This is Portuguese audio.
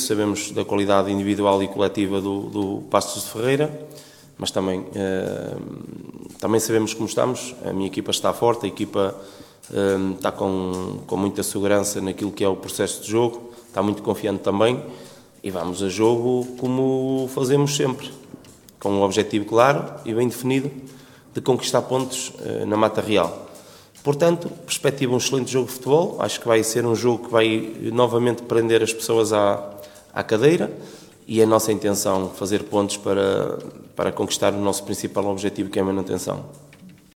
sabemos da qualidade individual e coletiva do Paços de Ferreira, mas também sabemos como estamos. A minha equipa está forte, a equipa está com muita segurança naquilo que é o processo de jogo, está muito confiante também, e vamos a jogo como fazemos sempre, com um objetivo claro e bem definido de conquistar pontos na Mata Real. Portanto, perspectiva um excelente jogo de futebol. Acho que vai ser um jogo que vai novamente prender as pessoas à cadeira, e é a nossa intenção fazer pontos para conquistar o nosso principal objetivo, que é a manutenção.